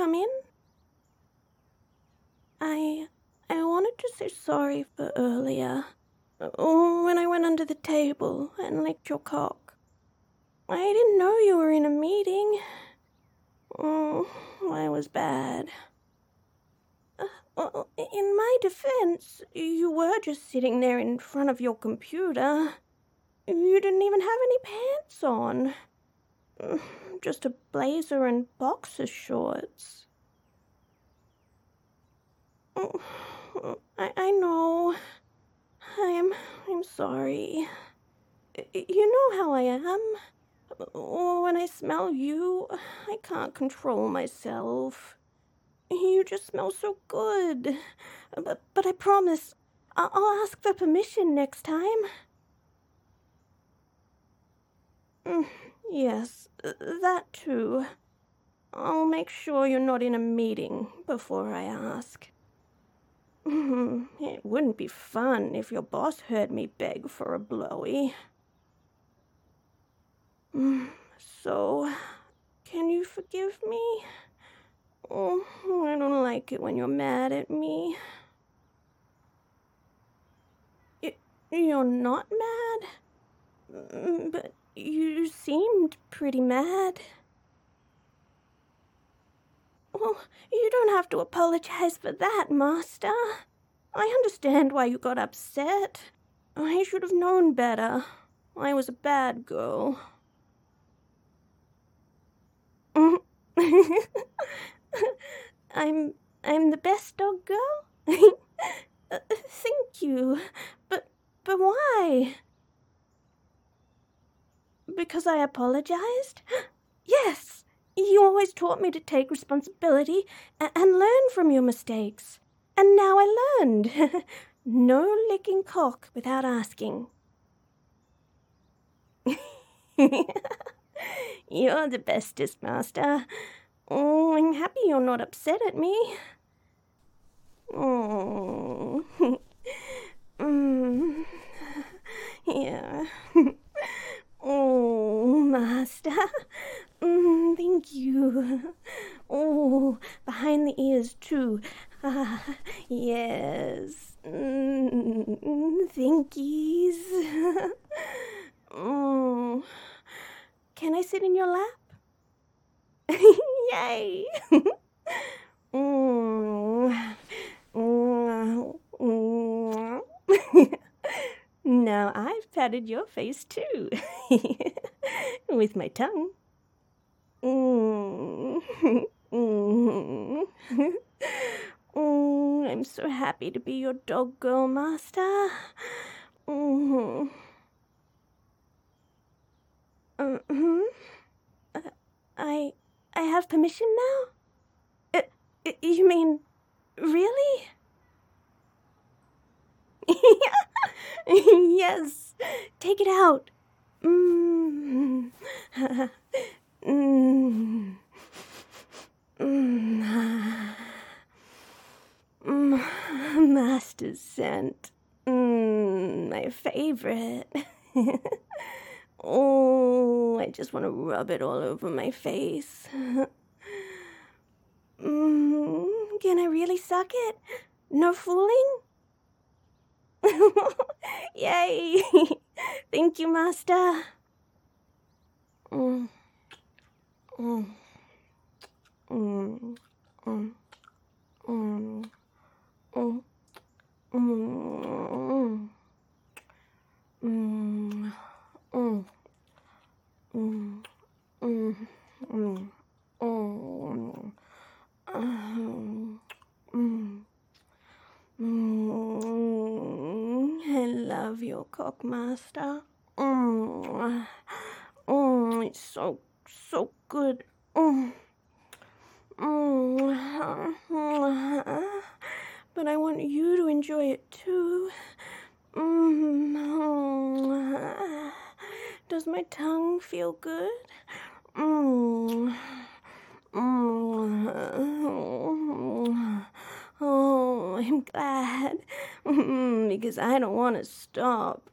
come in? I wanted to say sorry for earlier, when I went under the table and licked your cock. I didn't know you were in a meeting. I was bad. In my defense, you were just sitting there in front of your computer. You didn't even have any pants on. Just a blazer and boxer shorts. I know. I'm sorry. You know how I am. When I smell you, I can't control myself. You just smell so good. But I promise, I'll ask for permission next time. Yes, that too. I'll make sure you're not in a meeting before I ask. It wouldn't be fun if your boss heard me beg for a blowy. So, can you forgive me? Oh, I don't like it when you're mad at me. You're not mad? But you seemed pretty mad. Well, you don't have to apologize for that, Master. I understand why you got upset. I should have known better. I was a bad girl. I'm the best dog girl? Thank you. But why? Because I apologized? Yes! You always taught me to take responsibility and learn from your mistakes. And now I learned. No licking cock without asking. You're the bestest, Master. I'm happy you're not upset at me. Yeah. Master. Thank you. Behind the ears, too. Yes. Thankies. Can I sit in your lap? Yay! Now I've patted your face too. With my tongue. I'm so happy to be your dog girl, Master. I have permission now? You mean, really? Yes, take it out. Master's scent. My favorite. I just want to rub it all over my face. Can I really suck it? No fooling? Yay! Thank you, Master. I love your cock, Master. It's so good. But I want you to enjoy it too. Does my tongue feel good? Oh, I'm glad. Because I don't want to stop.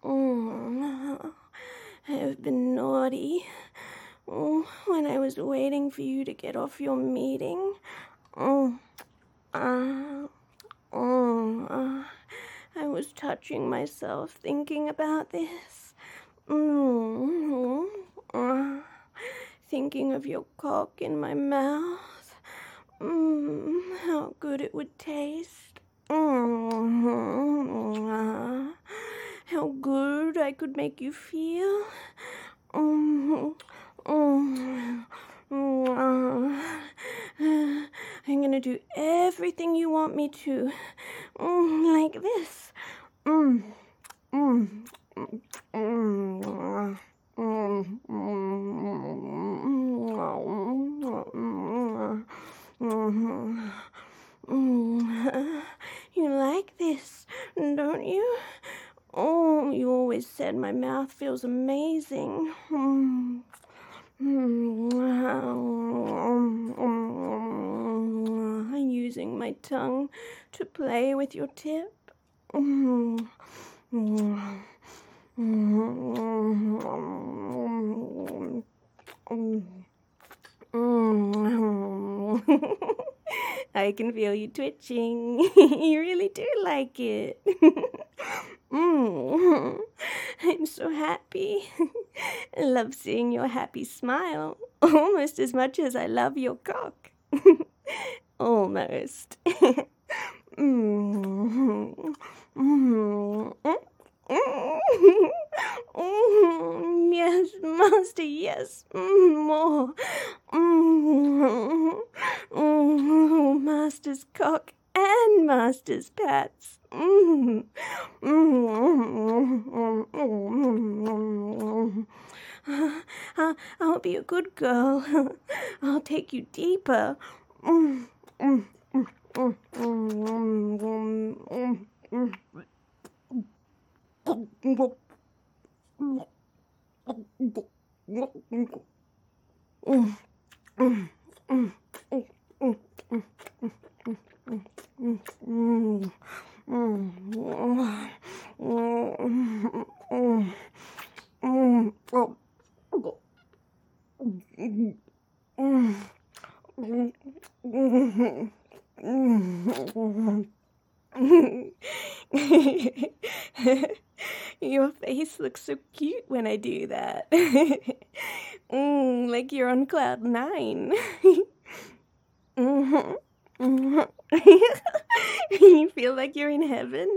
I have been naughty. When I was waiting for you to get off your meeting. I was touching myself thinking about this. Thinking of your cock in my mouth. How good it would taste. How good I could make you feel. I'm gonna do everything you want me to. Like this. You like this, don't you? Oh, you always said my mouth feels amazing. I'm using my tongue to play with your tip. I can feel you twitching. You really do like it. I'm so happy. I love seeing your happy smile almost as much as I love your cock. Almost. Yes, master, yes. More. Master's cock and master's pats. I'll be a good girl. I'll take you deeper. Your face looks so cute when I do that. Like you're on cloud 9. You feel like you're in heaven?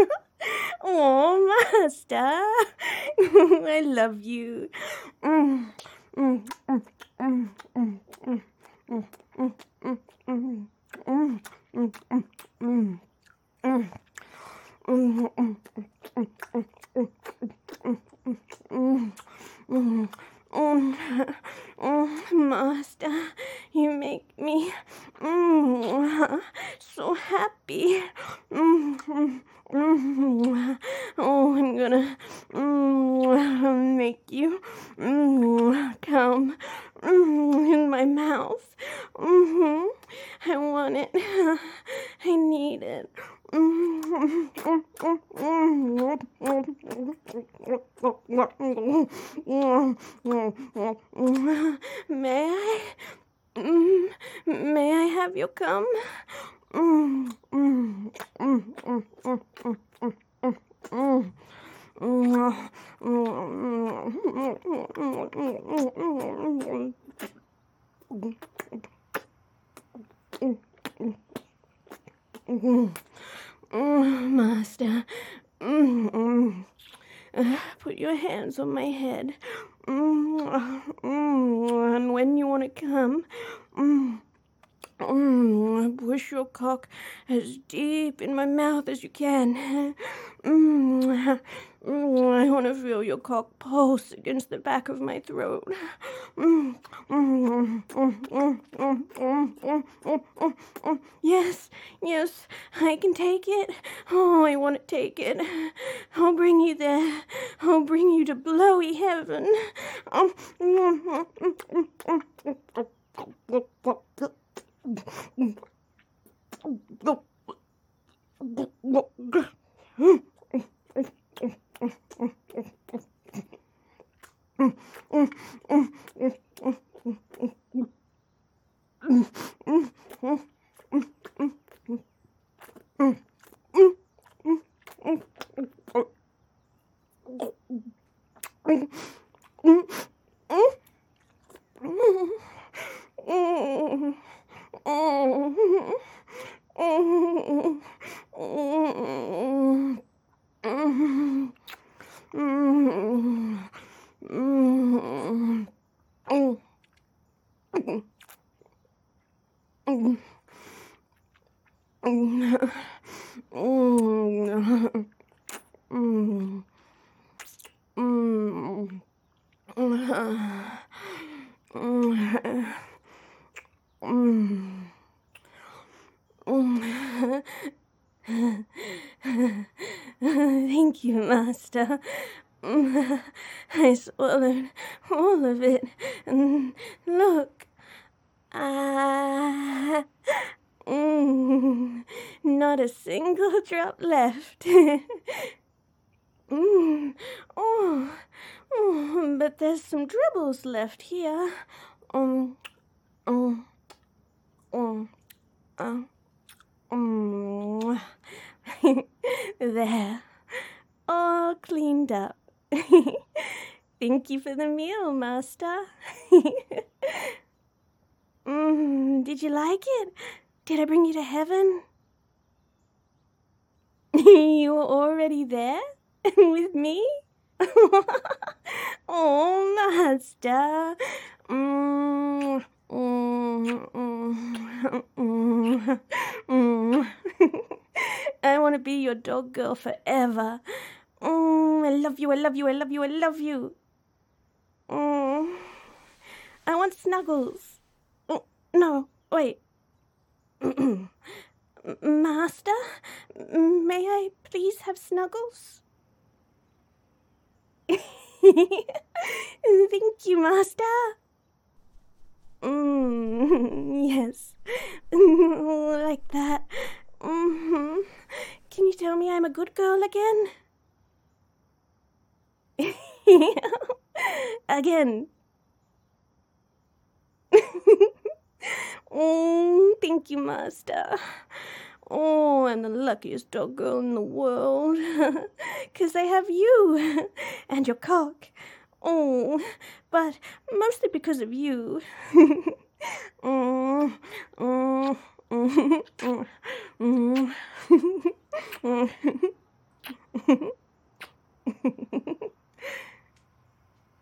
Oh, master. I love you. Master, you make me so happy. Oh, I'm gonna make you come in my mouth. I want it. I need it. May I? May I have your cum? Master, put your hands on my head. And when you want to come, push your cock as deep in my mouth as you can. I want to feel your cock pulse against the back of my throat. Yes, yes, I can take it. Oh, I want to take it. I'll bring you there. I'll bring you to blowy heaven. Thank you, Master. I swallowed all of it. Look. Not a single drop left. But there's some dribbles left here. There, all cleaned up. Thank you for the meal, Master. Did you like it? Did I bring you to heaven? You were already there? With me? Oh, Master. I want to be your dog girl forever. I love you, I love you, I love you, I love you. I want snuggles. No, wait. Master, may I please have snuggles? Thank you, Master. Yes, like that. Can you tell me I'm a good girl again? Again. Thank you, Master. Oh, I'm the luckiest dog girl in the world. 'Cause I have you and your cock. Oh, but mostly because of you.